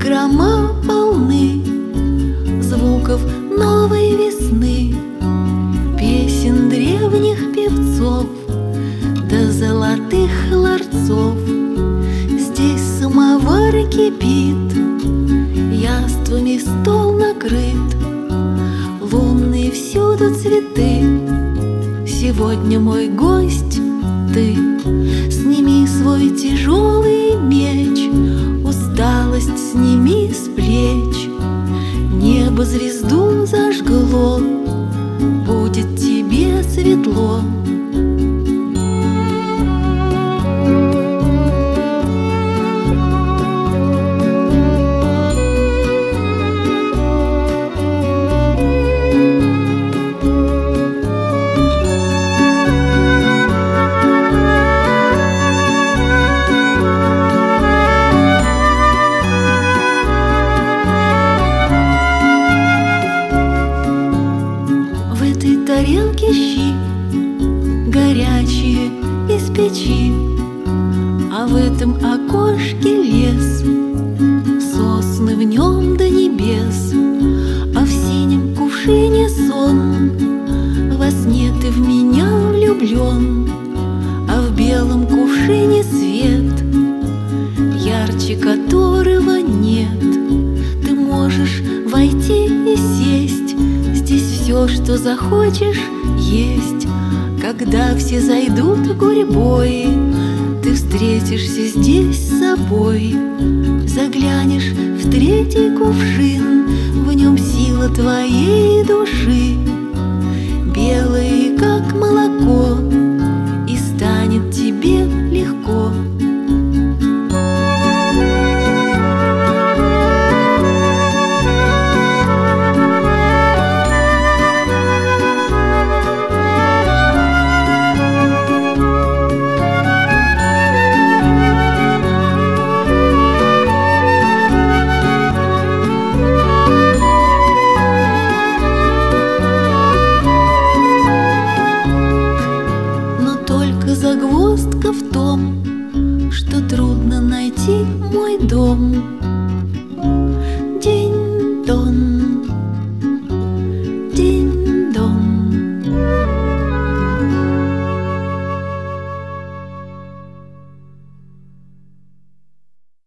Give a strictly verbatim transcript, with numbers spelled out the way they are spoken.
закрома полны звуков новой весны, песен древних певцов до золотых ларцов. Здесь самовар кипит, яствами стол накрыт, лунные всюду цветы. Сегодня мой гость ты. Сними свой тяжелый меч, усталость сними с плеч. Небо звезду зажгло, будет тебе светло. Тарелки щи горячие из печи, а в этом окошке лес, сосны в нем до небес, а в синем кувшине сон. Во сне ты в меня влюблен, а в белом кувшине свет, ярче которого нет. Ты можешь войти и сесть, здесь все, что захочешь, есть. Когда все зайдут гурьбой, ты встретишься здесь с собой. Заглянешь в третий кувшин, в нем сила твоей души, белая, как молоко, и станет тебе легко. Загвоздка в том, что трудно найти мой дом.